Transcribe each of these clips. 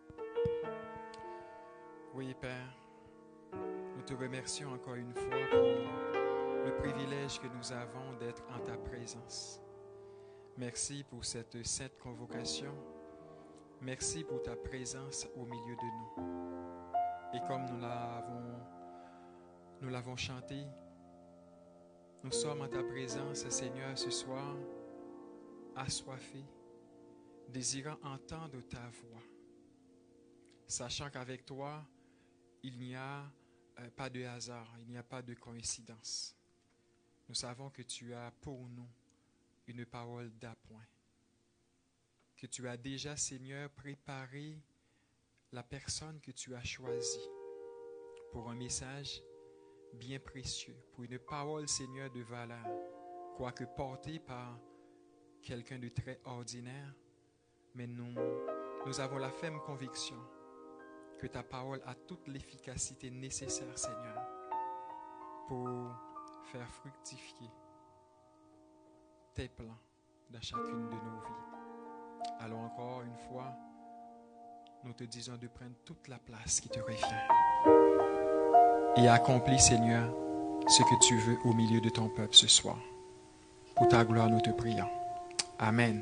Oui, Père, nous te remercions encore une fois pour le privilège que nous avons d'être en ta présence. Merci pour cette sainte convocation. Merci pour ta présence au milieu de nous. Et comme nous l'avons chanté, nous sommes en ta présence, Seigneur, ce soir, assoiffés, désirant entendre ta voix, sachant qu'avec toi, il n'y a pas de hasard, il n'y a pas de coïncidence. Nous savons que tu as pour nous une parole d'appoint, que tu as déjà, Seigneur, préparé la personne que tu as choisie pour un message bien précieux, pour une parole, Seigneur, de valeur, quoique portée par quelqu'un de très ordinaire, mais nous avons la ferme conviction que ta parole a toute l'efficacité nécessaire, Seigneur, pour faire fructifier tes plans dans chacune de nos vies. Alors encore une fois, nous te disons de prendre toute la place qui te revient. Et accomplis, Seigneur, ce que tu veux au milieu de ton peuple ce soir. Pour ta gloire, nous te prions. Amen.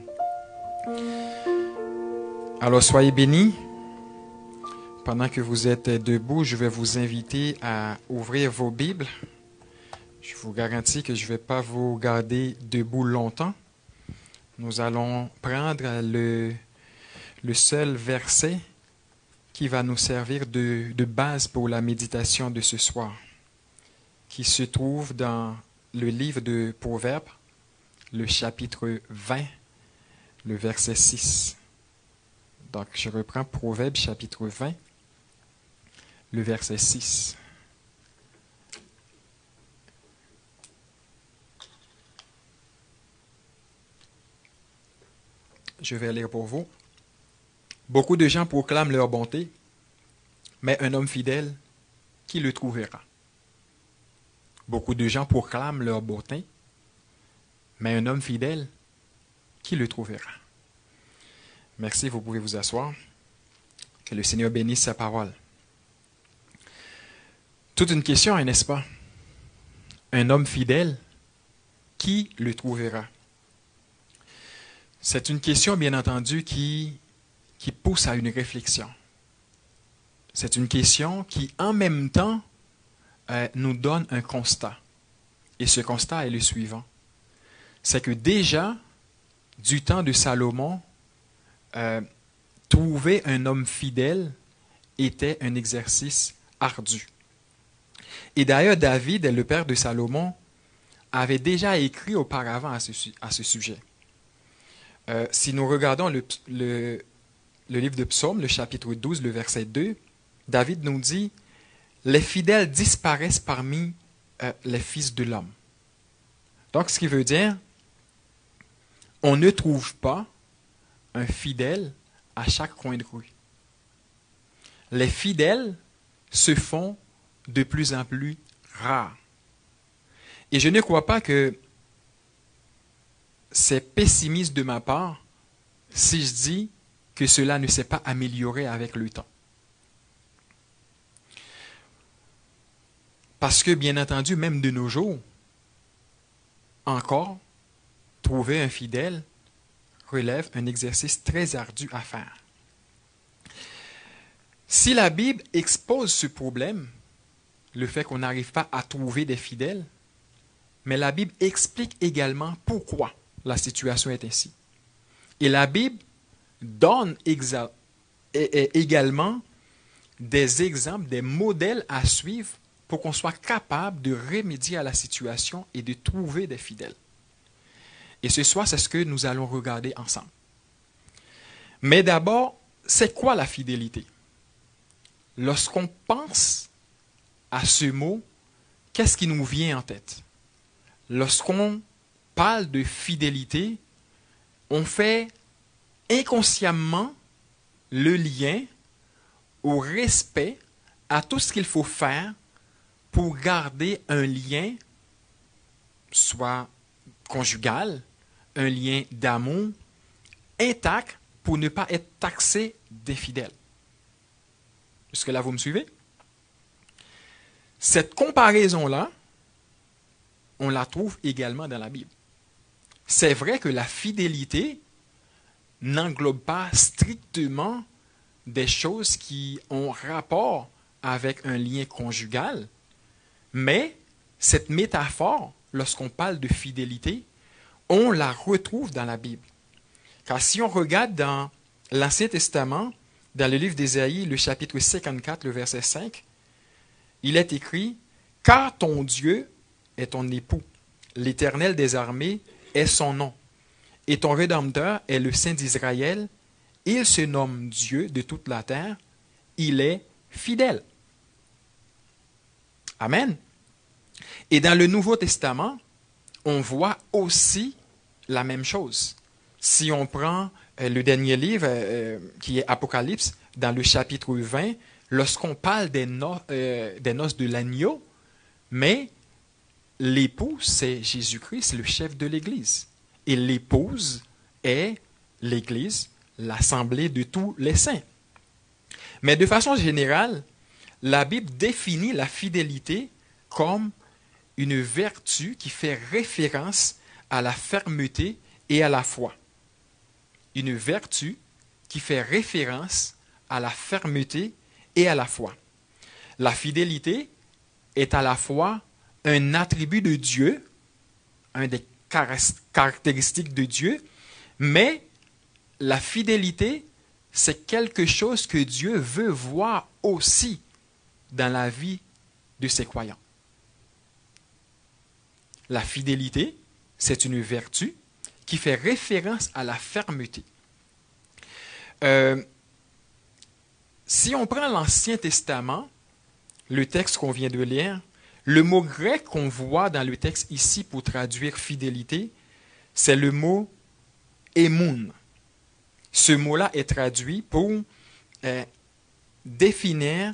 Alors, soyez bénis. Pendant que vous êtes debout, je vais vous inviter à ouvrir vos Bibles. Je vous garantis que je ne vais pas vous garder debout longtemps. Nous allons prendre le seul verset qui va nous servir de base pour la méditation de ce soir, qui se trouve dans le livre de Proverbes, le chapitre 20, le verset 6. Donc, je reprends Proverbes, chapitre 20, le verset 6. Je vais lire pour vous. Beaucoup de gens proclament leur bonté, mais un homme fidèle, qui le trouvera? Beaucoup de gens proclament leur bonté, mais un homme fidèle, qui le trouvera? Merci, vous pouvez vous asseoir. Que le Seigneur bénisse sa parole. Toute une question, n'est-ce pas? Un homme fidèle, qui le trouvera? C'est une question, bien entendu, qui pousse à une réflexion. C'est une question qui, en même temps, nous donne un constat. Et ce constat est le suivant. C'est que déjà, du temps de Salomon, trouver un homme fidèle était un exercice ardu. Et d'ailleurs, David, le père de Salomon, avait déjà écrit auparavant à ce sujet. Si nous regardons le livre de Psaume, le chapitre 12, le verset 2, David nous dit « Les fidèles disparaissent parmi les fils de l'homme ». Donc, ce qui veut dire, on ne trouve pas un fidèle à chaque coin de rue. Les fidèles se font de plus en plus rares. Et je ne crois pas que c'est pessimiste de ma part si je dis que cela ne s'est pas amélioré avec le temps. Parce que, bien entendu, même de nos jours, encore, trouver un fidèle relève un exercice très ardu à faire. Si la Bible expose ce problème, le fait qu'on n'arrive pas à trouver des fidèles, mais la Bible explique également pourquoi la situation est ainsi. Et la Bible donne également des exemples, des modèles à suivre pour qu'on soit capable de remédier à la situation et de trouver des fidèles. Et ce soir, c'est ce que nous allons regarder ensemble. Mais d'abord, c'est quoi la fidélité? Lorsqu'on pense à ce mot, qu'est-ce qui nous vient en tête? Lorsqu'on parle de fidélité, on fait inconsciemment le lien au respect, à tout ce qu'il faut faire pour garder un lien, soit conjugal, un lien d'amour, intact pour ne pas être taxé d'infidèle. Jusque-là, vous me suivez? Cette comparaison-là, on la trouve également dans la Bible. C'est vrai que la fidélité n'englobe pas strictement des choses qui ont rapport avec un lien conjugal, mais cette métaphore, lorsqu'on parle de fidélité, on la retrouve dans la Bible. Car si on regarde dans l'Ancien Testament, dans le livre d'Ésaïe, le chapitre 54, le verset 5, il est écrit « Car ton Dieu est ton époux, l'Éternel des armées est son nom, et ton Rédempteur est le Saint d'Israël, il se nomme Dieu de toute la terre, il est fidèle. » Amen. Et dans le Nouveau Testament, on voit aussi la même chose. Si on prend le dernier livre, qui est Apocalypse, dans le chapitre 20, lorsqu'on parle des noces de l'agneau, mais l'époux, c'est Jésus-Christ, c'est le chef de l'Église. Et l'épouse est l'Église, l'assemblée de tous les saints. Mais de façon générale, la Bible définit la fidélité comme une vertu qui fait référence à la fermeté et à la foi. Une vertu qui fait référence à la fermeté et à la foi. La fidélité est à la fois un attribut de Dieu, un des caractéristiques de Dieu, mais la fidélité, c'est quelque chose que Dieu veut voir aussi dans la vie de ses croyants. La fidélité, c'est une vertu qui fait référence à la fermeté. Si on prend l'Ancien Testament, le texte qu'on vient de lire, le mot grec qu'on voit dans le texte ici pour traduire fidélité, c'est le mot émoun. Ce mot-là est traduit pour définir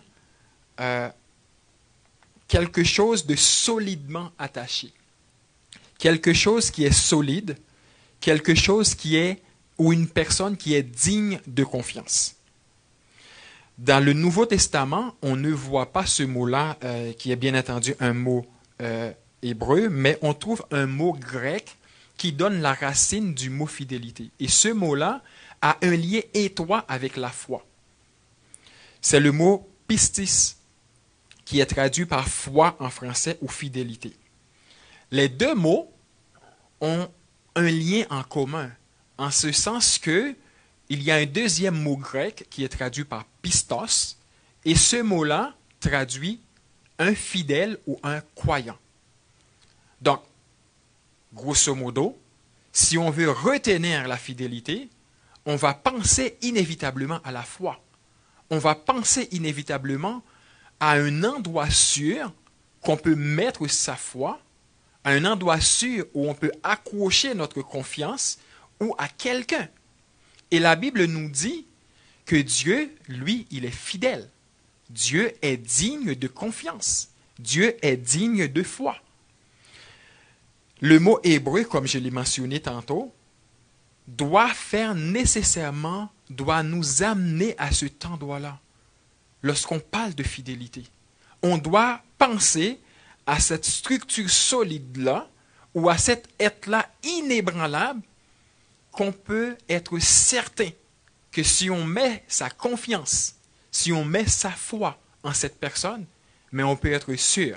quelque chose de solidement attaché. Quelque chose qui est solide, quelque chose qui est, ou une personne qui est digne de confiance. Dans le Nouveau Testament, on ne voit pas ce mot-là, qui est bien entendu un mot hébreu, mais on trouve un mot grec qui donne la racine du mot fidélité. Et ce mot-là a un lien étroit avec la foi. C'est le mot pistis, qui est traduit par foi en français ou fidélité. Les deux mots ont un lien en commun, en ce sens que il y a un deuxième mot grec qui est traduit par pistos, et ce mot-là traduit un fidèle ou un croyant. Donc, grosso modo, si on veut retenir la fidélité, on va penser inévitablement à la foi. On va penser inévitablement à un endroit sûr qu'on peut mettre sa foi, à un endroit sûr où on peut accrocher notre confiance ou à quelqu'un. Et la Bible nous dit que Dieu, lui, il est fidèle. Dieu est digne de confiance. Dieu est digne de foi. Le mot hébreu, comme je l'ai mentionné tantôt, doit nous amener à cet endroit-là. Lorsqu'on parle de fidélité, on doit penser à cette structure solide-là ou à cet être-là inébranlable qu'on peut être certain que si on met sa confiance, si on met sa foi en cette personne, mais on peut être sûr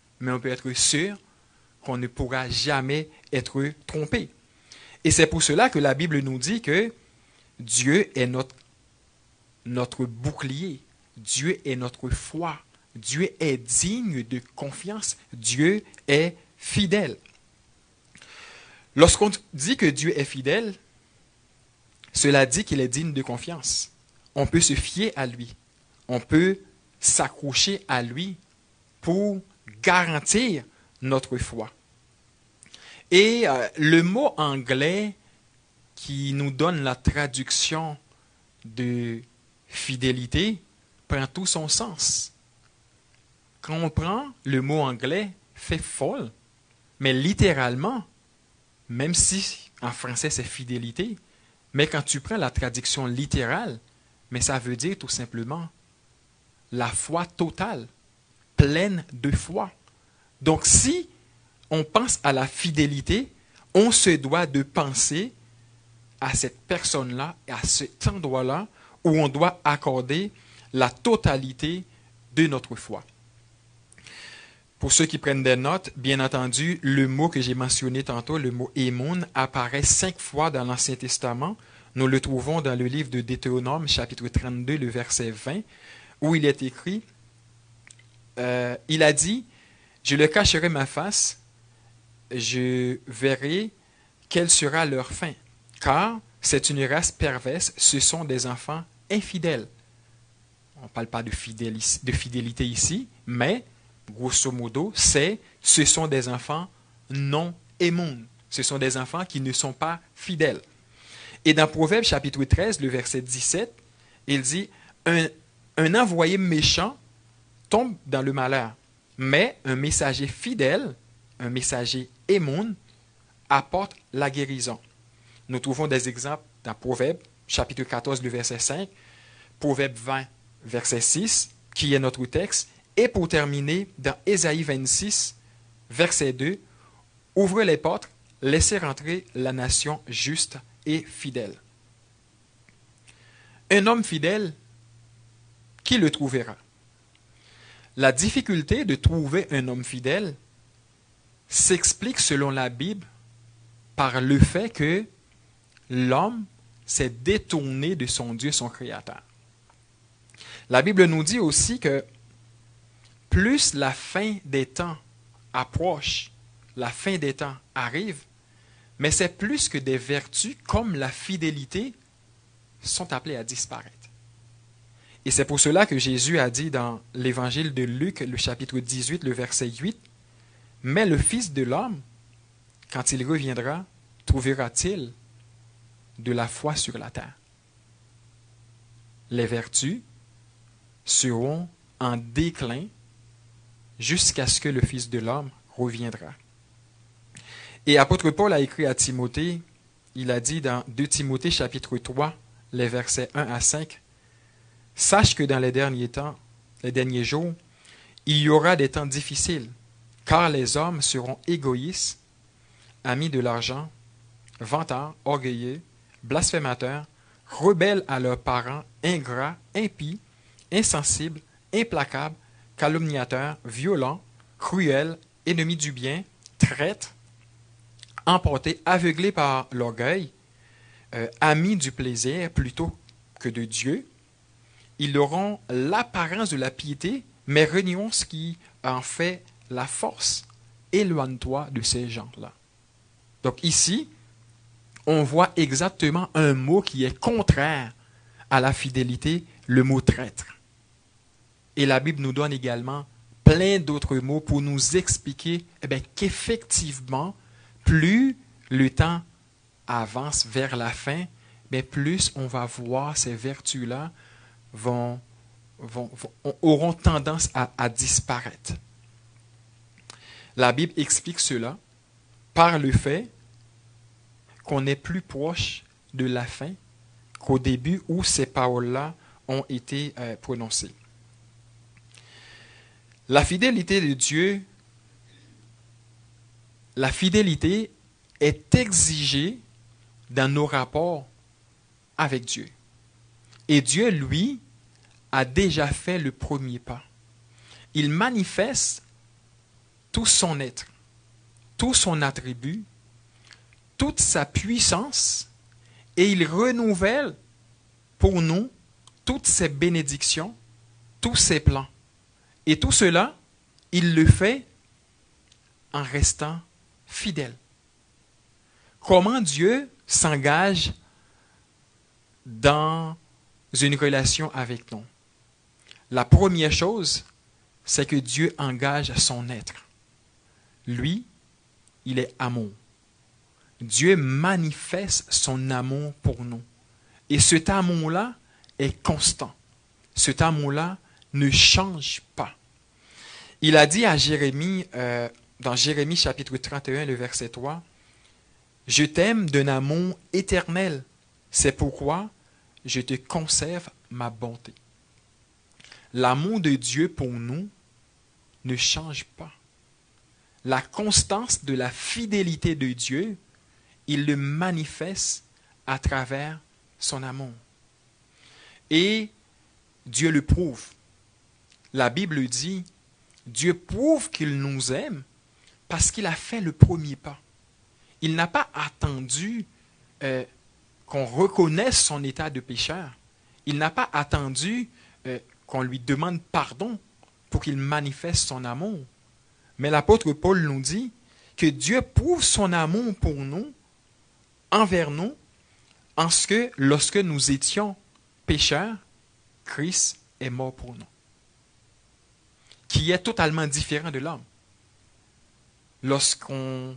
qu'on ne pourra jamais être trompé. Et c'est pour cela que la Bible nous dit que Dieu est notre bouclier, Dieu est notre foi, Dieu est digne de confiance, Dieu est fidèle. Lorsqu'on dit que Dieu est fidèle, cela dit qu'il est digne de confiance. On peut se fier à lui, on peut s'accrocher à lui pour garantir notre foi. Et le mot anglais qui nous donne la traduction de fidélité prend tout son sens. Quand on prend le mot anglais faithful, mais littéralement, même si en français c'est fidélité, mais quand tu prends la traduction littérale, mais ça veut dire tout simplement la foi totale, pleine de foi. Donc si on pense à la fidélité, on se doit de penser à cette personne-là, à cet endroit-là où on doit accorder la totalité de notre foi. Pour ceux qui prennent des notes, bien entendu, le mot que j'ai mentionné tantôt, le mot émoun, apparaît 5 fois dans l'Ancien Testament. Nous le trouvons dans le livre de Deutéronome, chapitre 32, le verset 20, où il est écrit, il a dit, « Je leur cacherai ma face, je verrai quelle sera leur fin, car c'est une race perverse, ce sont des enfants infidèles. » On ne parle pas de fidélité ici, mais grosso modo, ce sont des enfants non émouns. Ce sont des enfants qui ne sont pas fidèles. Et dans Proverbes chapitre 13, le verset 17, il dit, un envoyé méchant tombe dans le malheur, mais un messager fidèle, un messager émoun, apporte la guérison. Nous trouvons des exemples dans Proverbes chapitre 14, le verset 5, Proverbes 20, verset 6, qui est notre texte, et pour terminer, dans Ésaïe 26, verset 2, « Ouvrez les portes, laissez rentrer la nation juste et fidèle. » Un homme fidèle, qui le trouvera? La difficulté de trouver un homme fidèle s'explique selon la Bible par le fait que l'homme s'est détourné de son Dieu, son Créateur. La Bible nous dit aussi que plus la fin des temps approche, la fin des temps arrive, mais c'est plus que des vertus comme la fidélité sont appelées à disparaître. Et c'est pour cela que Jésus a dit dans l'évangile de Luc, le chapitre 18, le verset 8, « Mais le Fils de l'homme, quand il reviendra, trouvera-t-il de la foi sur la terre? » Les vertus seront en déclin jusqu'à ce que le Fils de l'homme reviendra. Et apôtre Paul a écrit à Timothée, il a dit dans 2 Timothée chapitre 3, les versets 1 à 5, « Sache que dans les derniers temps, les derniers jours, il y aura des temps difficiles, car les hommes seront égoïstes, amis de l'argent, vantards, orgueilleux, blasphémateurs, rebelles à leurs parents, ingrats, impies, insensibles, implacables, calomniateurs, violents, cruels, ennemis du bien, traîtres, emportés, aveuglés par l'orgueil, amis du plaisir plutôt que de Dieu. Ils auront l'apparence de la piété, mais renions ce qui en fait la force. Éloigne-toi de ces gens-là. » Donc ici, on voit exactement un mot qui est contraire à la fidélité, le mot traître. Et la Bible nous donne également plein d'autres mots pour nous expliquer qu'effectivement, plus le temps avance vers la fin, plus on va voir ces vertus-là auront tendance à disparaître. La Bible explique cela par le fait qu'on est plus proche de la fin qu'au début où ces paroles-là ont été prononcées. La fidélité de Dieu, la fidélité est exigée dans nos rapports avec Dieu. Et Dieu, lui, a déjà fait le premier pas. Il manifeste tout son être, tout son attribut, toute sa puissance, et il renouvelle pour nous toutes ses bénédictions, tous ses plans. Et tout cela, il le fait en restant fidèle. Comment Dieu s'engage dans une relation avec nous? La première chose, c'est que Dieu engage son être. Lui, il est amour. Dieu manifeste son amour pour nous. Et cet amour-là est constant. Cet amour-là ne change pas. Il a dit à Jérémie, dans Jérémie chapitre 31, le verset 3, « Je t'aime d'un amour éternel. C'est pourquoi je te conserve ma bonté. » l'amour de Dieu pour nous ne change pas. La constance de la fidélité de Dieu, il le manifeste à travers son amour. Et Dieu le prouve. La Bible dit, Dieu prouve qu'il nous aime parce qu'il a fait le premier pas. Il n'a pas attendu qu'on reconnaisse son état de pécheur. Il n'a pas attendu qu'on lui demande pardon pour qu'il manifeste son amour. Mais l'apôtre Paul nous dit que Dieu prouve son amour pour nous, envers nous, en ce que lorsque nous étions pécheurs, Christ est mort pour nous. Qui est totalement différent de l'homme. Lorsqu'on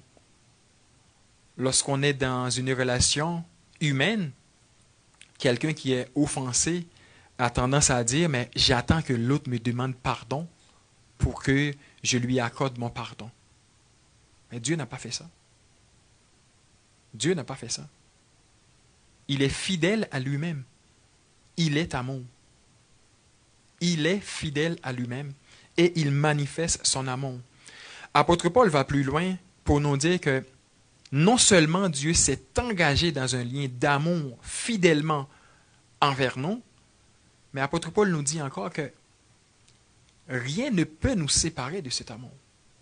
est dans une relation humaine, quelqu'un qui est offensé a tendance à dire, mais j'attends que l'autre me demande pardon pour que je lui accorde mon pardon. Mais Dieu n'a pas fait ça. Dieu n'a pas fait ça. Il est fidèle à lui-même. Il est amour. Il est fidèle à lui-même et il manifeste son amour. Apôtre Paul va plus loin pour nous dire que non seulement Dieu s'est engagé dans un lien d'amour fidèlement envers nous, mais apôtre Paul nous dit encore que rien ne peut nous séparer de cet amour.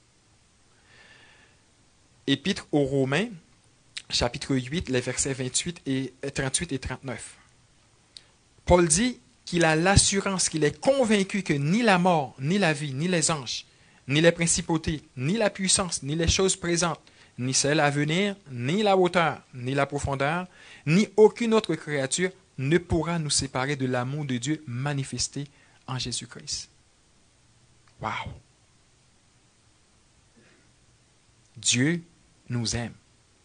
Épître aux Romains, chapitre 8, les versets 38 et 39. Paul dit qu'il a l'assurance, qu'il est convaincu que ni la mort, ni la vie, ni les anges, ni les principautés, ni la puissance, ni les choses présentes, ni celles à venir, ni la hauteur, ni la profondeur, ni aucune autre créature ne pourra nous séparer de l'amour de Dieu manifesté en Jésus-Christ. Wow! Dieu nous aime.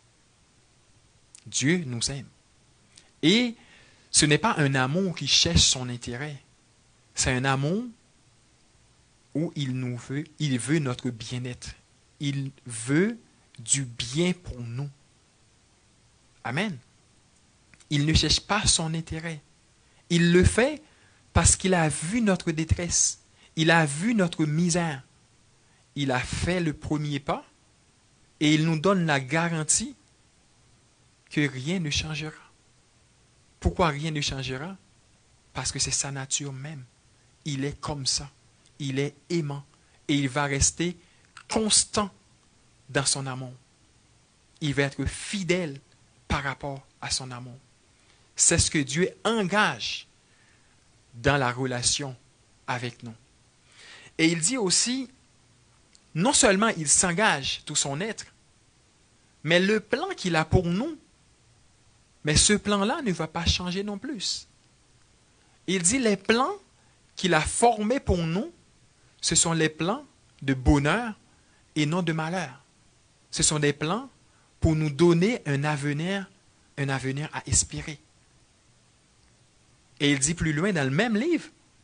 Dieu nous aime. Et ce n'est pas un amour qui cherche son intérêt. C'est un amour où il veut notre bien-être. Il veut du bien pour nous. Amen. Il ne cherche pas son intérêt. Il le fait parce qu'il a vu notre détresse. Il a vu notre misère. Il a fait le premier pas et il nous donne la garantie que rien ne changera. Pourquoi rien ne changera? Parce que c'est sa nature même. Il est comme ça. Il est aimant. Et il va rester constant dans son amour. Il va être fidèle par rapport à son amour. C'est ce que Dieu engage dans la relation avec nous. Et il dit aussi, non seulement il s'engage tout son être, mais le plan qu'il a pour nous, mais ce plan-là ne va pas changer non plus. Il dit les plans qu'il a formés pour nous, ce sont les plans de bonheur et non de malheur. Ce sont des plans pour nous donner un avenir à espérer. Et il dit plus loin dans le même livre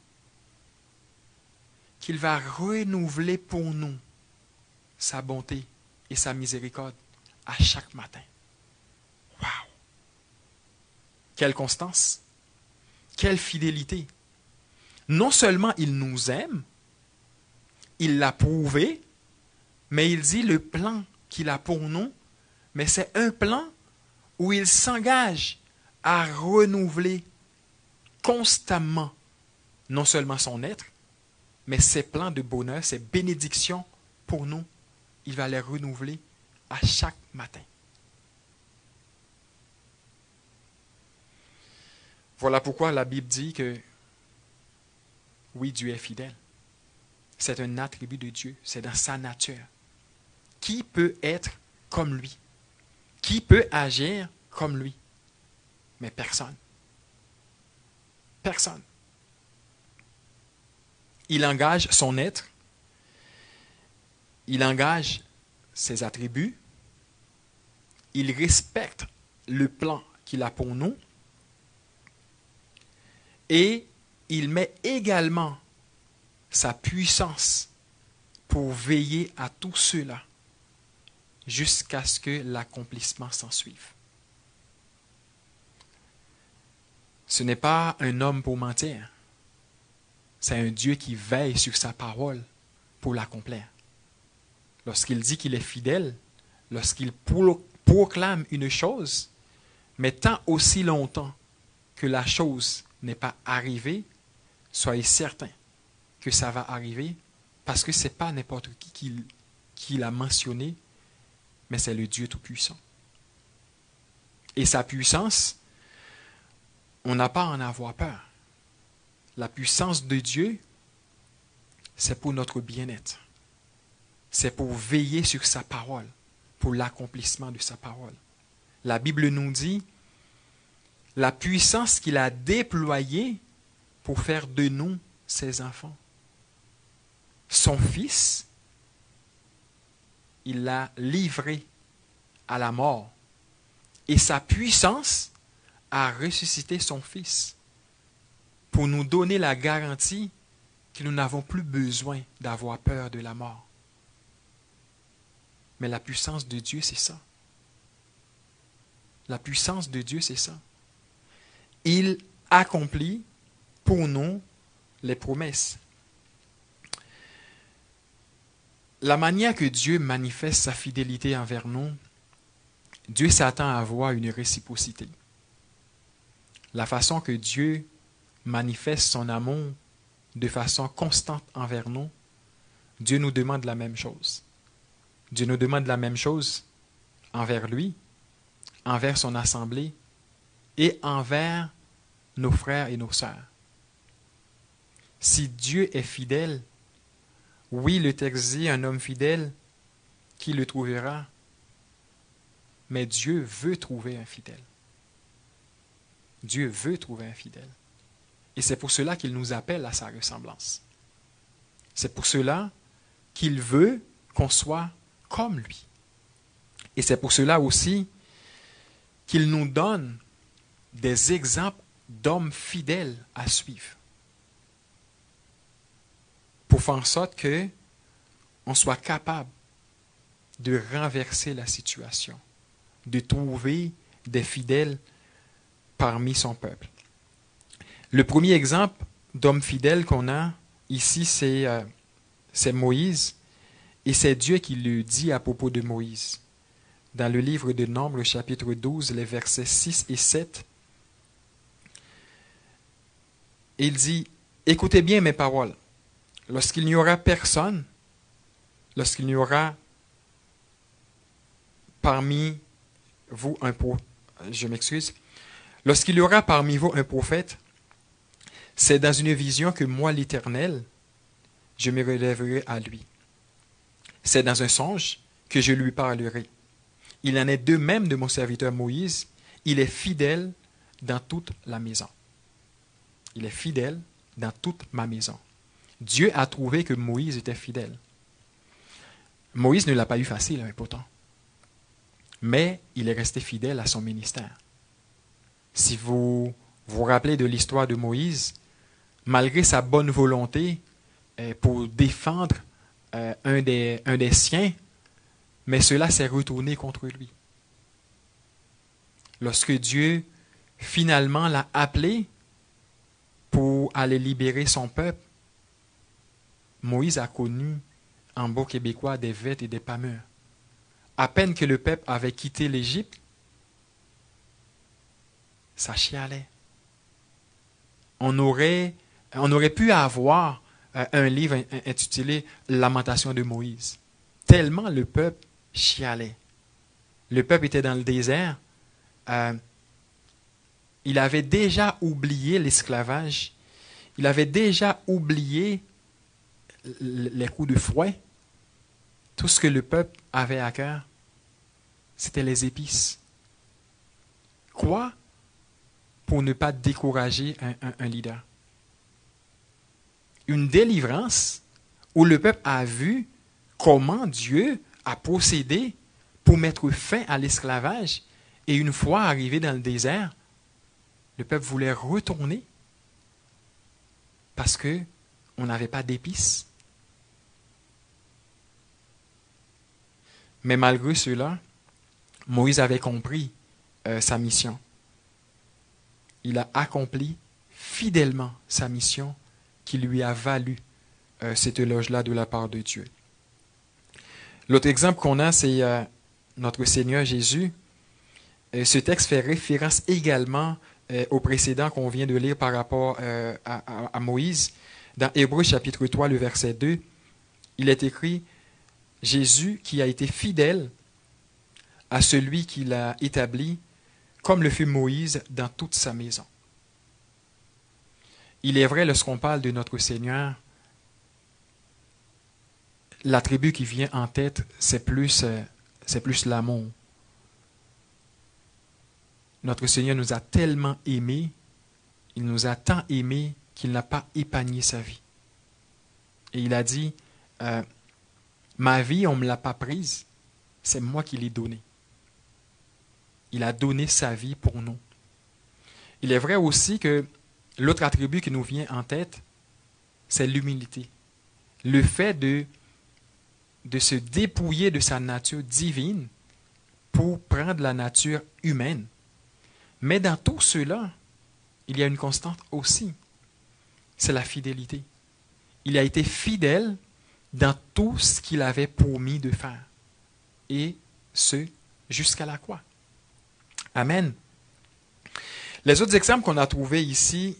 qu'il va renouveler pour nous sa bonté et sa miséricorde à chaque matin. Wow! Quelle constance! Quelle fidélité! Non seulement il nous aime, il l'a prouvé, mais il dit le plan qu'il a pour nous, mais c'est un plan où il s'engage à renouveler constamment non seulement son être, mais ses plans de bonheur, ses bénédictions pour nous, il va les renouveler à chaque matin. Voilà pourquoi la Bible dit que oui, Dieu est fidèle. C'est un attribut de Dieu, c'est dans sa nature. Qui peut être comme lui? Qui peut agir comme lui? Mais personne. Personne. Il engage son être, il engage ses attributs, il respecte le plan qu'il a pour nous et il met également sa puissance pour veiller à tout cela jusqu'à ce que l'accomplissement s'ensuive. Ce n'est pas un homme pour mentir. c'est un Dieu qui veille sur sa parole pour l'accomplir. Lorsqu'il dit qu'il est fidèle, lorsqu'il proclame une chose, mais tant aussi longtemps que la chose n'est pas arrivée, soyez certains que ça va arriver, parce que ce n'est pas n'importe qui l'a mentionné, mais c'est le Dieu Tout-Puissant. Et sa puissance, on n'a pas à en avoir peur. La puissance de Dieu, c'est pour notre bien-être. C'est pour veiller sur sa parole, pour l'accomplissement de sa parole. La Bible nous dit la puissance qu'il a déployée pour faire de nous ses enfants. Son Fils, il l'a livré à la mort. Et sa puissance a ressuscité son Fils pour nous donner la garantie que nous n'avons plus besoin d'avoir peur de la mort. Mais la puissance de Dieu, c'est ça. La puissance de Dieu, c'est ça. Il accomplit pour nous les promesses. La manière que Dieu manifeste sa fidélité envers nous, Dieu s'attend à avoir une réciprocité. La façon que Dieu manifeste son amour de façon constante envers nous, Dieu nous demande la même chose. Dieu nous demande la même chose envers lui, envers son assemblée et envers nos frères et nos sœurs. Si Dieu est fidèle, oui, le texte dit un homme fidèle, qui le trouvera? Mais Dieu veut trouver un fidèle. Dieu veut trouver un fidèle. Et c'est pour cela qu'il nous appelle à sa ressemblance. C'est pour cela qu'il veut qu'on soit comme lui. Et c'est pour cela aussi qu'il nous donne des exemples d'hommes fidèles à suivre. Pour faire en sorte qu'on soit capable de renverser la situation, de trouver des fidèles parmi son peuple. Le premier exemple d'homme fidèle qu'on a ici, c'est Moïse, et c'est Dieu qui le dit à propos de Moïse. Dans le livre de Nombres, chapitre 12, les versets 6 et 7, il dit « Écoutez bien mes paroles. Lorsqu'il n'y aura personne, lorsqu'il n'y aura parmi vous un prophète, lorsqu'il y aura parmi vous un prophète, c'est dans une vision que moi, l'Éternel, je me relèverai à lui. C'est dans un songe que je lui parlerai. Il en est de même de mon serviteur Moïse, il est fidèle dans toute la maison. Il est fidèle dans toute ma maison. » Dieu a trouvé que Moïse était fidèle. Moïse ne l'a pas eu facile, pourtant. Mais il est resté fidèle à son ministère. Si vous vous rappelez de l'histoire de Moïse, malgré sa bonne volonté pour défendre un des siens, mais cela s'est retourné contre lui. Lorsque Dieu finalement l'a appelé pour aller libérer son peuple, Moïse a connu, en beau québécois, des vêtes et des pâmeurs. À peine que le peuple avait quitté l'Égypte, ça chialait. On aurait pu avoir un livre intitulé « Lamentation de Moïse ». Tellement le peuple chialait. Le peuple était dans le désert. Il avait déjà oublié l'esclavage. Il avait déjà oublié les coups de fouet. Tout ce que le peuple avait à cœur, c'était les épices. Quoi? Pour ne pas décourager un leader. Une délivrance où le peuple a vu comment Dieu a procédé pour mettre fin à l'esclavage. Et une fois arrivé dans le désert, le peuple voulait retourner parce qu'on n'avait pas d'épices. Mais malgré cela, Moïse avait compris sa mission. Il a accompli fidèlement sa mission qui lui a valu cet éloge-là de la part de Dieu. L'autre exemple qu'on a, c'est notre Seigneur Jésus. Ce texte fait référence également au précédent qu'on vient de lire par rapport à Moïse. Dans Hébreux chapitre 3, le verset 2, il est écrit « Jésus qui a été fidèle à celui qui l'a établi, comme le fut Moïse dans toute sa maison. » Il est vrai, lorsqu'on parle de notre Seigneur, l'attribut qui vient en tête, c'est plus l'amour. Notre Seigneur nous a tellement aimés, il nous a tant aimés qu'il n'a pas épargné sa vie. Et il a dit, ma vie, on ne me l'a pas prise, c'est moi qui l'ai donnée. Il a donné sa vie pour nous. Il est vrai aussi que l'autre attribut qui nous vient en tête, c'est l'humilité. Le fait de se dépouiller de sa nature divine pour prendre la nature humaine. Mais dans tout cela, il y a une constante aussi. C'est la fidélité. Il a été fidèle dans tout ce qu'il avait promis de faire. Et ce, jusqu'à la croix. Amen. Les autres exemples qu'on a trouvés ici,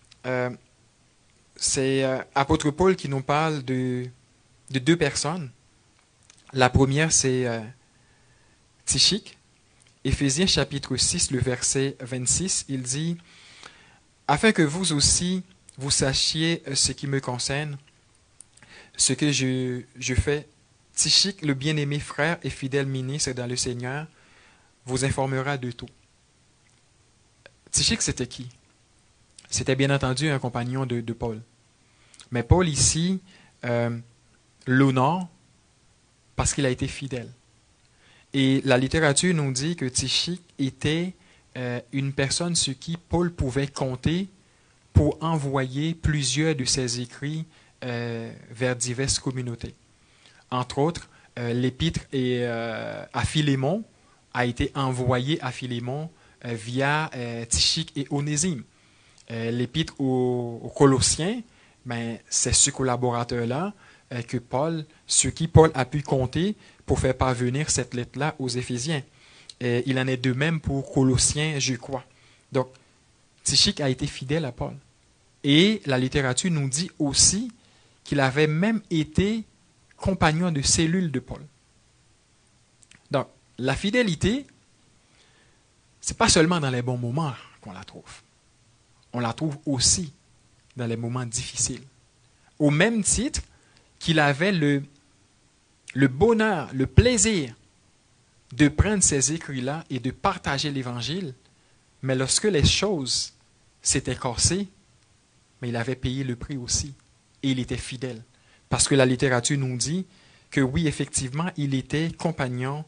c'est apôtre Paul qui nous parle de deux personnes. La première, c'est Tychique. Éphésiens chapitre 6, le verset 26, il dit « Afin que vous aussi, vous sachiez ce qui me concerne, ce que je fais, Tychique, le bien-aimé frère et fidèle ministre dans le Seigneur, vous informera de tout. » Tychique, c'était qui? C'était bien entendu un compagnon de Paul. Mais Paul ici l'honore parce qu'il a été fidèle. Et la littérature nous dit que Tychique était une personne sur qui Paul pouvait compter pour envoyer plusieurs de ses écrits vers diverses communautés. Entre autres, l'épître à Philémon a été envoyé à Philémon via Tychique et Onésime. L'épître aux Colossiens, c'est ce collaborateur-là sur qui Paul a pu compter pour faire parvenir cette lettre-là aux Éphésiens. Il en est de même pour Colossiens, je crois. Donc, Tychique a été fidèle à Paul. Et la littérature nous dit aussi qu'il avait même été compagnon de cellule de Paul. Donc, la fidélité, c'est pas seulement dans les bons moments qu'on la trouve. On la trouve aussi dans les moments difficiles. Au même titre qu'il avait le bonheur, le plaisir de prendre ces écrits-là et de partager l'Évangile, mais lorsque les choses s'étaient cassées, mais il avait payé le prix aussi. Et il était fidèle. Parce que la littérature nous dit que oui, effectivement, il était compagnon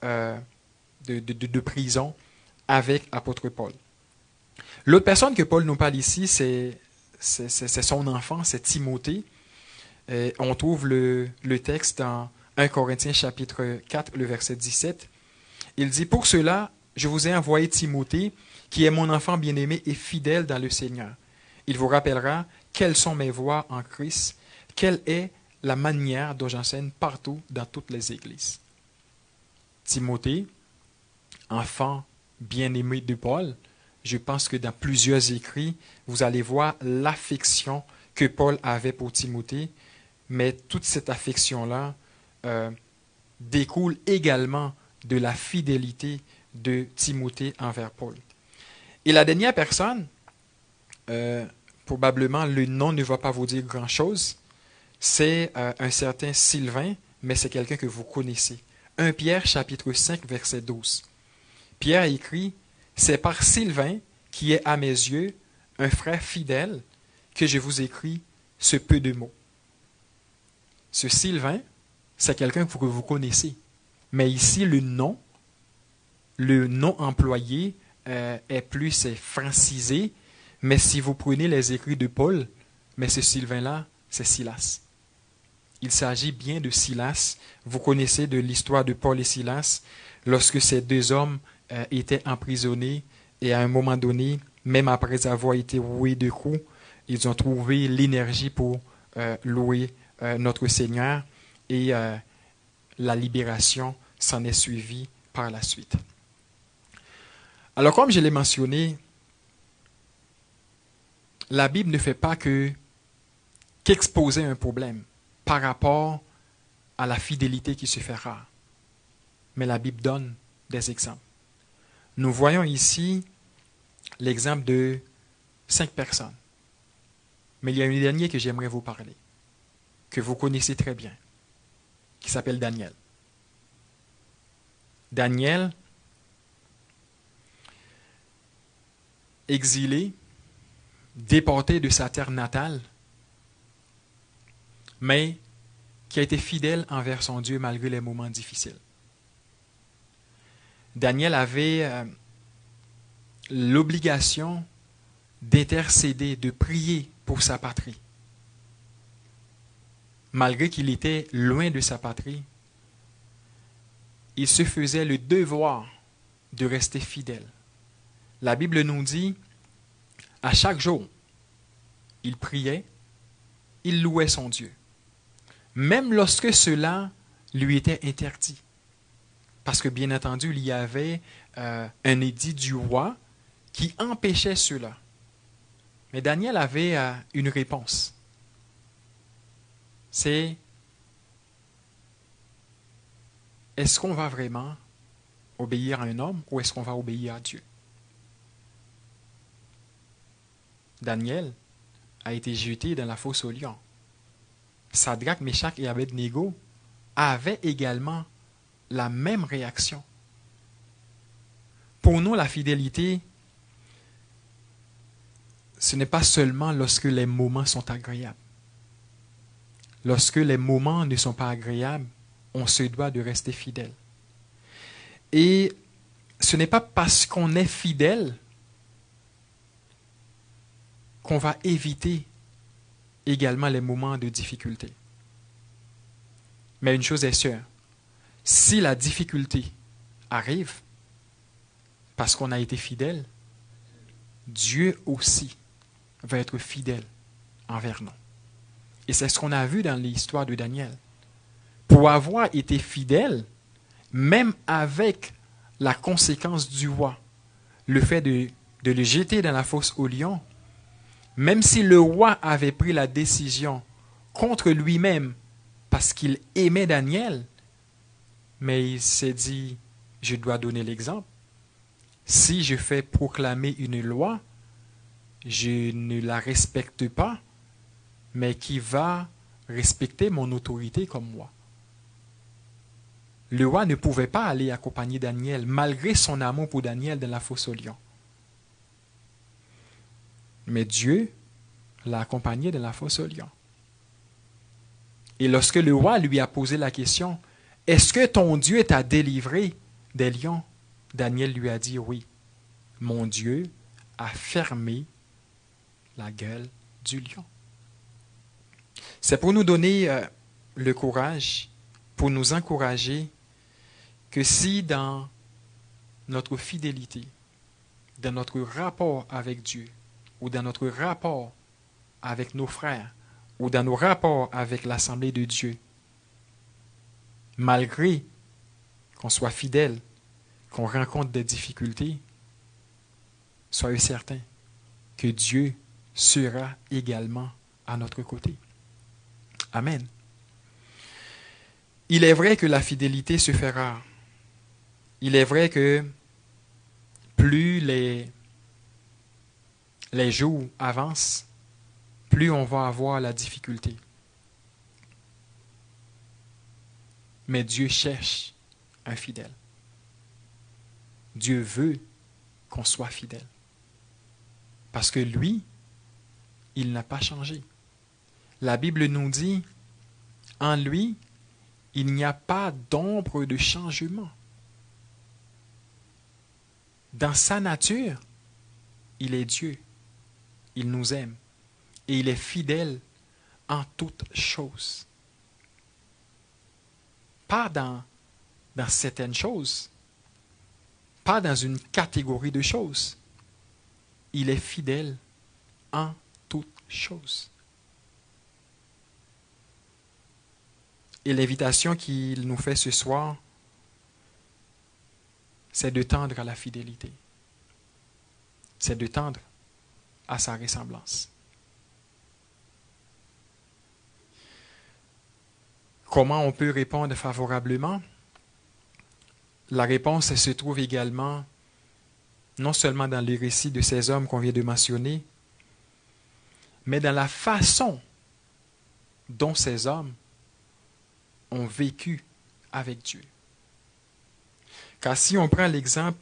de prison avec l'apôtre Paul. L'autre personne que Paul nous parle ici, c'est son enfant, c'est Timothée. On trouve le texte dans 1 Corinthiens chapitre 4, le verset 17. Il dit « Pour cela, je vous ai envoyé Timothée, qui est mon enfant bien-aimé et fidèle dans le Seigneur. Il vous rappellera quelles sont mes voies en Christ, quelle est la manière dont j'enseigne partout dans toutes les églises. » Timothée, enfant bien-aimé de Paul, je pense que dans plusieurs écrits, vous allez voir l'affection que Paul avait pour Timothée, mais toute cette affection-là découle également de la fidélité de Timothée envers Paul. Et la dernière personne, probablement le nom ne va pas vous dire grand-chose, c'est un certain Sylvain, mais c'est quelqu'un que vous connaissez. 1 Pierre chapitre 5, verset 12. Pierre écrit « C'est par Sylvain, qui est à mes yeux un frère fidèle, que je vous écris ce peu de mots. » Ce Sylvain, c'est quelqu'un que vous connaissez. Mais ici, le nom employé est plus francisé. Mais si vous prenez les écrits de Paul, mais ce Sylvain-là, c'est Silas. Il s'agit bien de Silas. Vous connaissez de l'histoire de Paul et Silas, lorsque ces deux hommes étaient emprisonnés et à un moment donné, même après avoir été roués de coups, ils ont trouvé l'énergie pour louer notre Seigneur et la libération s'en est suivie par la suite. Alors, comme je l'ai mentionné, la Bible ne fait pas qu'exposer un problème par rapport à la fidélité qui se fait rare. Mais la Bible donne des exemples. Nous voyons ici l'exemple de 5 personnes. Mais il y a un dernier que j'aimerais vous parler, que vous connaissez très bien, qui s'appelle Daniel. Daniel, exilé, déporté de sa terre natale, mais qui a été fidèle envers son Dieu malgré les moments difficiles. Daniel avait l'obligation d'intercéder, de prier pour sa patrie. Malgré qu'il était loin de sa patrie, il se faisait le devoir de rester fidèle. La Bible nous dit, à chaque jour, il priait, il louait son Dieu, même lorsque cela lui était interdit. Parce que, bien entendu, il y avait un édit du roi qui empêchait cela. Mais Daniel avait une réponse. C'est, est-ce qu'on va vraiment obéir à un homme ou est-ce qu'on va obéir à Dieu? Daniel a été jeté dans la fosse aux lions. Sadrach, Méchach et Abednego avaient également la même réaction. Pour nous, la fidélité, ce n'est pas seulement lorsque les moments sont agréables. Lorsque les moments ne sont pas agréables, on se doit de rester fidèle. Et ce n'est pas parce qu'on est fidèle qu'on va éviter également les moments de difficulté. Mais une chose est sûre, si la difficulté arrive parce qu'on a été fidèle, Dieu aussi va être fidèle envers nous. Et c'est ce qu'on a vu dans l'histoire de Daniel. Pour avoir été fidèle, même avec la conséquence du roi, le fait de le jeter dans la fosse aux lions, même si le roi avait pris la décision contre lui-même parce qu'il aimait Daniel, mais il s'est dit, je dois donner l'exemple. Si je fais proclamer une loi, je ne la respecte pas, mais qui va respecter mon autorité comme moi. Le roi ne pouvait pas aller accompagner Daniel, malgré son amour pour Daniel dans la fosse aux lions. Mais Dieu l'a accompagné dans la fosse aux lions. Et lorsque le roi lui a posé la question, « Est-ce que ton Dieu t'a délivré des lions ?» Daniel lui a dit, « Oui, mon Dieu a fermé la gueule du lion. » C'est pour nous donner le courage, pour nous encourager que si dans notre fidélité, dans notre rapport avec Dieu, ou dans notre rapport avec nos frères, ou dans nos rapports avec l'Assemblée de Dieu, malgré qu'on soit fidèle, qu'on rencontre des difficultés, soyez certains que Dieu sera également à notre côté. Amen. Il est vrai que la fidélité se fait rare. Il est vrai que plus les jours avancent, plus on va avoir la difficulté. Mais Dieu cherche un fidèle. Dieu veut qu'on soit fidèle. Parce que lui, il n'a pas changé. La Bible nous dit, en lui, il n'y a pas d'ombre de changement. Dans sa nature, il est Dieu. Il nous aime. Et il est fidèle en toutes choses. Pas dans certaines choses. Pas dans une catégorie de choses. Il est fidèle en toutes chose. Et l'invitation qu'il nous fait ce soir, c'est de tendre à la fidélité. C'est de tendre à sa ressemblance. Comment on peut répondre favorablement? La réponse se trouve également non seulement dans les récits de ces hommes qu'on vient de mentionner, mais dans la façon dont ces hommes ont vécu avec Dieu. Car si on prend l'exemple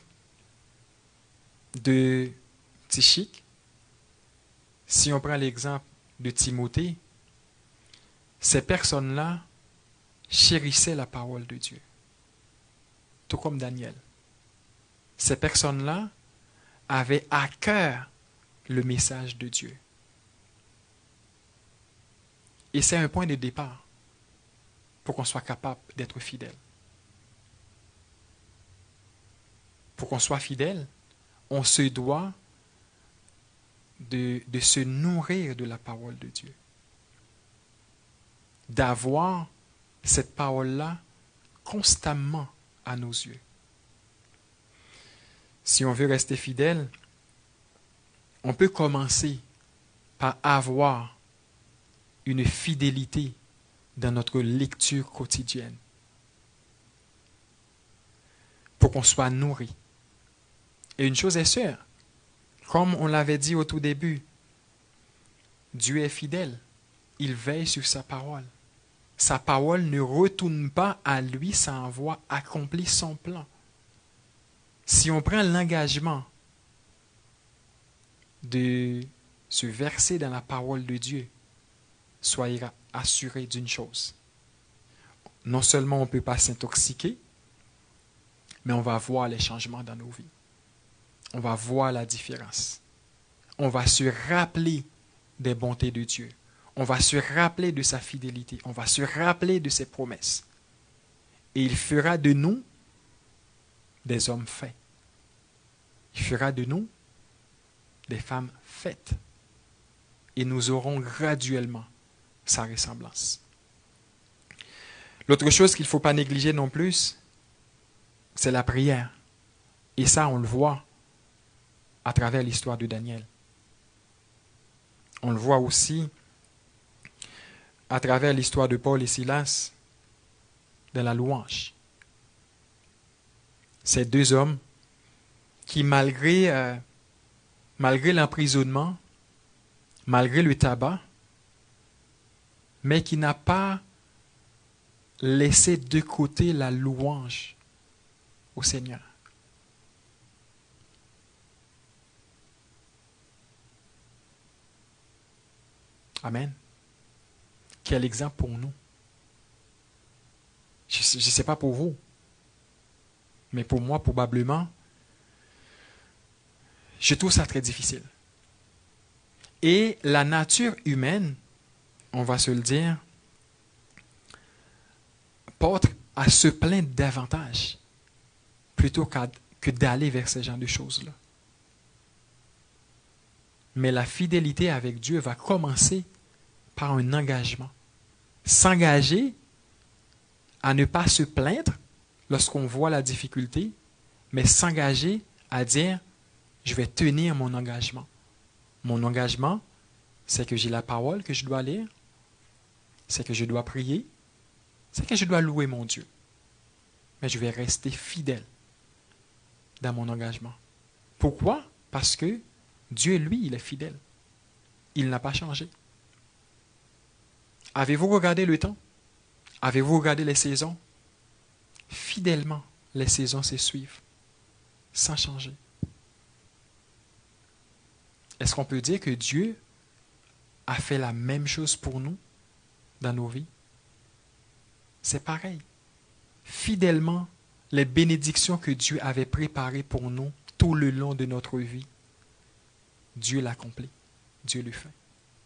de Tychique, si on prend l'exemple de Timothée, ces personnes-là chérissaient la parole de Dieu, tout comme Daniel. Ces personnes-là avaient à cœur le message de Dieu. Et c'est un point de départ pour qu'on soit capable d'être fidèle. Pour qu'on soit fidèle, on se doit de se nourrir de la parole de Dieu. D'avoir cette parole-là constamment à nos yeux. Si on veut rester fidèle, on peut commencer par avoir une fidélité dans notre lecture quotidienne pour qu'on soit nourri. Et une chose est sûre, comme on l'avait dit au tout début, Dieu est fidèle. Il veille sur sa parole. Sa parole ne retourne pas à lui sans avoir accompli son plan. Si on prend l'engagement de se verser dans la parole de Dieu, soyez assurés d'une chose. Non seulement on ne peut pas s'intoxiquer, mais on va voir les changements dans nos vies. On va voir la différence. On va se rappeler des bontés de Dieu. On va se rappeler de sa fidélité. On va se rappeler de ses promesses. Et il fera de nous des hommes faits. Il fera de nous des femmes faites. Et nous aurons graduellement sa ressemblance. L'autre chose qu'il ne faut pas négliger non plus, c'est la prière. Et ça, on le voit à travers l'histoire de Daniel. On le voit aussi à travers l'histoire de Paul et Silas dans la louange. Ces deux hommes qui, malgré l'emprisonnement, malgré le tabac, mais qui n'a pas laissé de côté la louange au Seigneur. Amen. Quel exemple pour nous. Je ne sais pas pour vous, mais pour moi, probablement, je trouve ça très difficile. Et la nature humaine, on va se le dire, porte à se plaindre davantage plutôt que d'aller vers ce genre de choses-là. Mais la fidélité avec Dieu va commencer par un engagement. S'engager à ne pas se plaindre lorsqu'on voit la difficulté, mais s'engager à dire, je vais tenir mon engagement. Mon engagement, c'est que j'ai la parole que je dois lire, c'est que je dois prier, c'est que je dois louer mon Dieu. Mais je vais rester fidèle dans mon engagement. Pourquoi? Parce que Dieu, lui, il est fidèle. Il n'a pas changé. Avez-vous regardé le temps? Avez-vous regardé les saisons? Fidèlement, les saisons se suivent, sans changer. Est-ce qu'on peut dire que Dieu a fait la même chose pour nous dans nos vies? C'est pareil. Fidèlement, les bénédictions que Dieu avait préparées pour nous tout le long de notre vie, Dieu l'accomplit. Dieu le fait.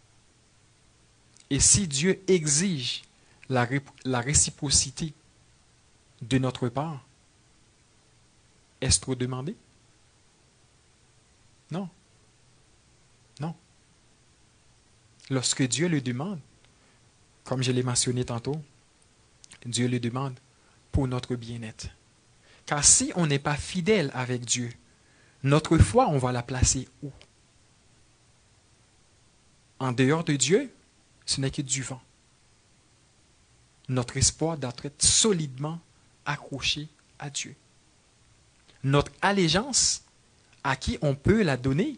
Et si Dieu exige la réciprocité de notre part, est-ce trop demandé? Non. Non. lorsque Dieu le demande, comme je l'ai mentionné tantôt, Dieu le demande pour notre bien-être. Car si on n'est pas fidèle avec Dieu, notre foi, on va la placer où? En dehors de Dieu, ce n'est que du vent. Notre espoir doit être solidement accroché à Dieu. Notre allégeance, à qui on peut la donner?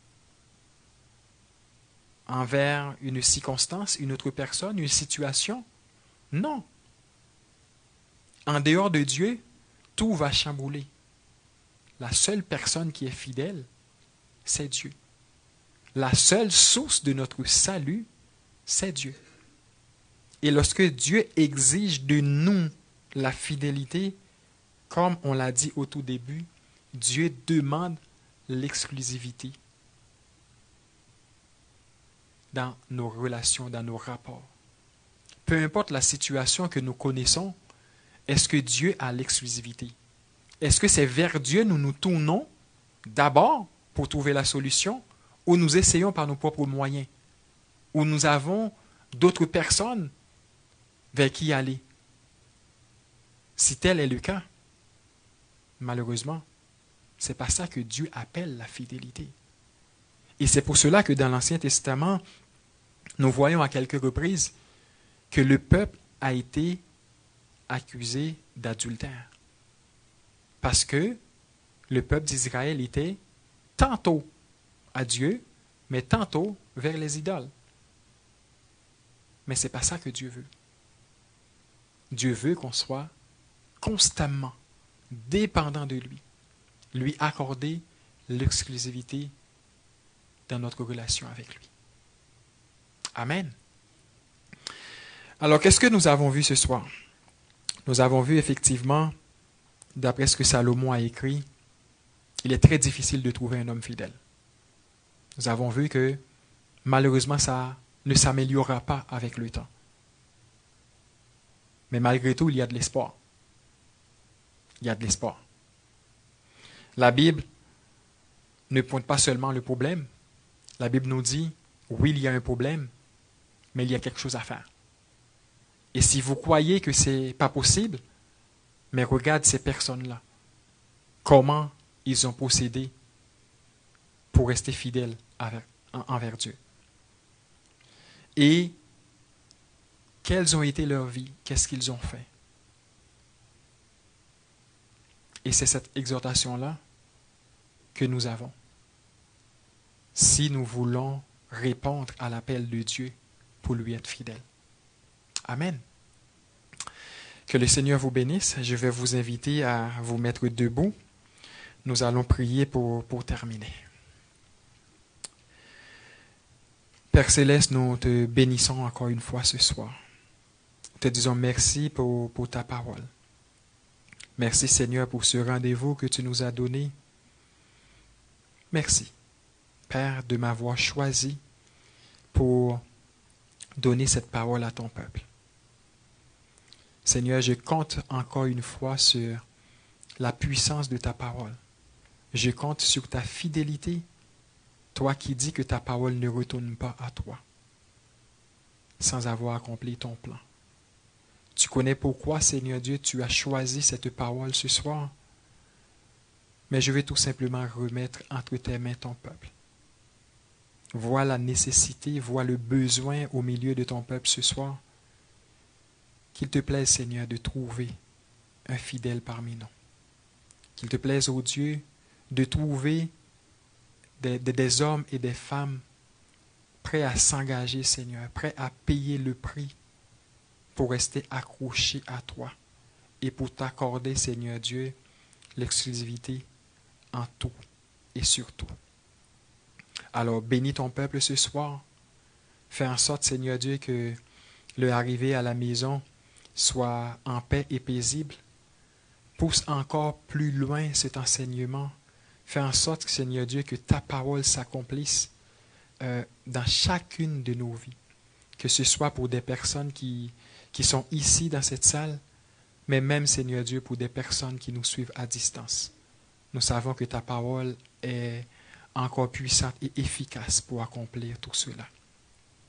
Envers une circonstance, une autre personne, une situation? Non. En dehors de Dieu, tout va chambouler. La seule personne qui est fidèle, c'est Dieu. La seule source de notre salut, c'est Dieu. Et lorsque Dieu exige de nous la fidélité, comme on l'a dit au tout début, Dieu demande l'exclusivité dans nos relations, dans nos rapports. Peu importe la situation que nous connaissons, est-ce que Dieu a l'exclusivité? Est-ce que c'est vers Dieu nous nous tournons d'abord pour trouver la solution ou nous essayons par nos propres moyens? Ou nous avons d'autres personnes vers qui aller? Si tel est le cas, malheureusement, ce n'est pas ça que Dieu appelle la fidélité. Et c'est pour cela que dans l'Ancien Testament, nous voyons à quelques reprises que le peuple a été accusé d'adultère. Parce que le peuple d'Israël était tantôt à Dieu, mais tantôt vers les idoles. Mais ce n'est pas ça que Dieu veut. Dieu veut qu'on soit constamment dépendant de lui, lui accorder l'exclusivité dans notre relation avec lui. Amen. Alors, qu'est-ce que nous avons vu ce soir? Nous avons vu effectivement, d'après ce que Salomon a écrit, il est très difficile de trouver un homme fidèle. Nous avons vu que malheureusement, ça ne s'améliorera pas avec le temps. Mais malgré tout, il y a de l'espoir. Il y a de l'espoir. La Bible ne pointe pas seulement le problème. La Bible nous dit, oui, il y a un problème, mais il y a quelque chose à faire. Et si vous croyez que ce n'est pas possible, mais regarde ces personnes-là. Comment ils ont procédé pour rester fidèles envers Dieu. Et quelles ont été leurs vies? Qu'est-ce qu'ils ont fait? Et c'est cette exhortation-là que nous avons. Si nous voulons répondre à l'appel de Dieu pour lui être fidèle. Amen. Que le Seigneur vous bénisse. Je vais vous inviter à vous mettre debout. Nous allons prier pour terminer. Père Céleste, nous te bénissons encore une fois ce soir. Nous te disons merci pour ta parole. Merci Seigneur pour ce rendez-vous que tu nous as donné. Merci, Père, de m'avoir choisi pour donner cette parole à ton peuple. Seigneur, je compte encore une fois sur la puissance de ta parole. Je compte sur ta fidélité, toi qui dis que ta parole ne retourne pas à toi, sans avoir accompli ton plan. Tu connais pourquoi, Seigneur Dieu, tu as choisi cette parole ce soir, mais je vais tout simplement remettre entre tes mains ton peuple. Vois la nécessité, vois le besoin au milieu de ton peuple ce soir. Qu'il te plaise, Seigneur, de trouver un fidèle parmi nous. Qu'il te plaise, ô Dieu, de trouver des hommes et des femmes prêts à s'engager, Seigneur, prêts à payer le prix pour rester accrochés à toi et pour t'accorder, Seigneur Dieu, l'exclusivité en tout et sur tout. Alors, bénis ton peuple ce soir. Fais en sorte, Seigneur Dieu, que le arrivée à la maison soit en paix et paisible. Pousse encore plus loin cet enseignement. Fais en sorte, Seigneur Dieu, que ta parole s'accomplisse dans chacune de nos vies. Que ce soit pour des personnes qui sont ici dans cette salle, mais même, Seigneur Dieu, pour des personnes qui nous suivent à distance. Nous savons que ta parole est encore puissante et efficace pour accomplir tout cela.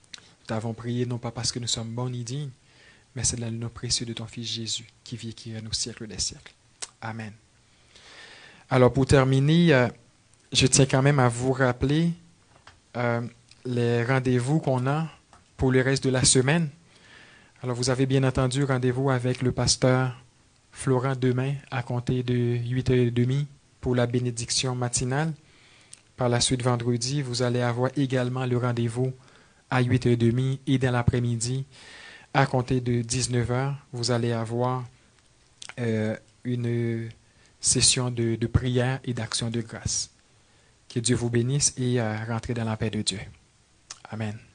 t'avons prié non pas parce que nous sommes bons ni dignes, mais c'est dans le nom précieux de ton Fils Jésus qui vit et qui règne au siècle des siècles. Amen. Alors pour terminer, je tiens quand même à vous rappeler les rendez-vous qu'on a pour le reste de la semaine. Alors vous avez bien entendu rendez-vous avec le pasteur Florent demain à compter de 8h30 pour la bénédiction matinale. Par la suite, vendredi, vous allez avoir également le rendez-vous à 8h30 et dans l'après-midi, à compter de 19h, vous allez avoir une session de prière et d'action de grâce. Que Dieu vous bénisse et rentrez dans la paix de Dieu. Amen.